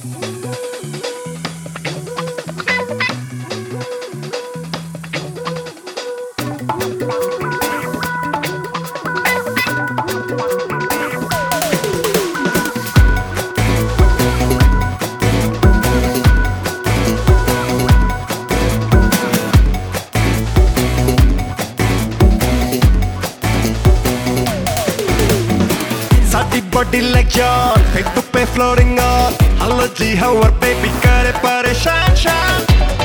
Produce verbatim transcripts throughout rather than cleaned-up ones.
Body like John, head to pay floating on. Hello G, how are baby, करे परेशान शान.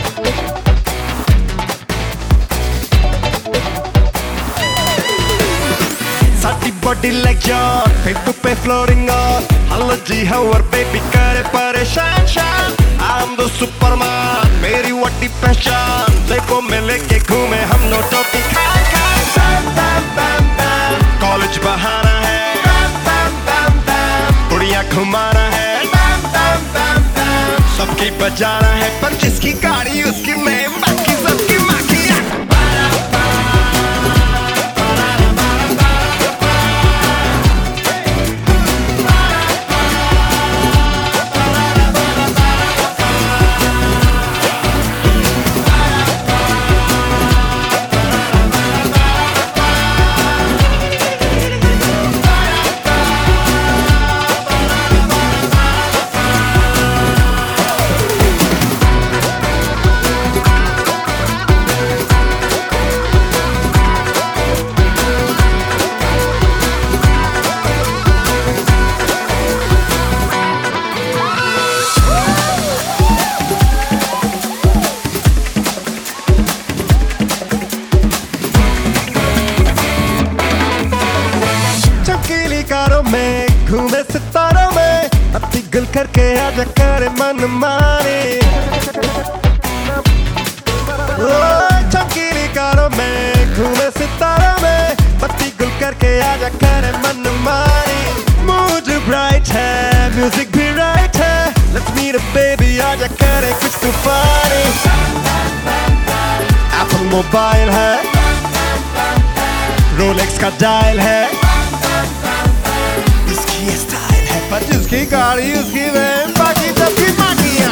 साडी body like John, head to pay floating on. Hello G, how are baby, करे परेशान शान. I'm the Superman, मेरी वड्डी पहचान. देखो मैं लेके घूमे हम नोटों की खान खान. Bam bam bam bam, college बहाना है. घुमाना है, बम बम बम बम, सबकी बजाना है, पर जिसकी गाड़ी उसकी मैं, बाकी सबकी माखियाँ. कारों में घूमे सितारों में, अपनी गुल करके आजा करे मन मारे. चमकीली कारों में घूमे सितारों में, पत्ती गुल करके आजा करे मन मारे. मूड ब्राइट है, म्यूजिक भी राइट है, लेट्स मीट अ बेबी, आजा करे कुछ तूफानी. एप्पल मोबाइल है, रोलेक्स का डायल है, स्टाइल है, पर जिसकी गाड़ी उसकी वैन, बाकी सबकी माखियाँ.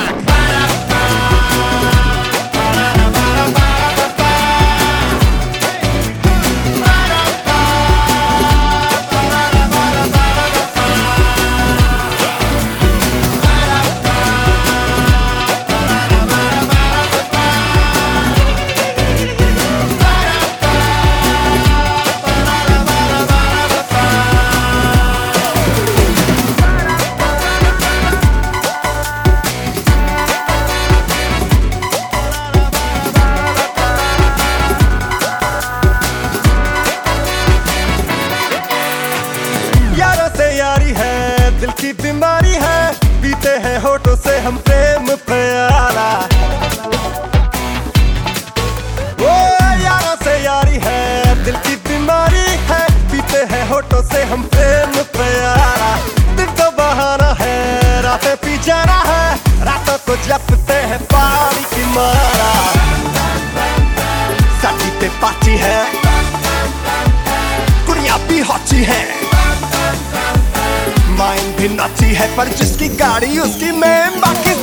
दिल की बीमारी है, पीते हैं होठों से हम प्रेम प्याला. ओ यारों से यारी है, दिल की बीमारी है, पीते हैं होठों से हम प्रेम प्याला. दिन तो बहाना है, रातें पी जाना है, रातों को जपते हैं पानी की मारा. साडी पे पार्टी है, कुड़ियाँ भी हॉटी है, माइंड भी नची है, पर जिसकी गाड़ी उसकी मैं, बाकी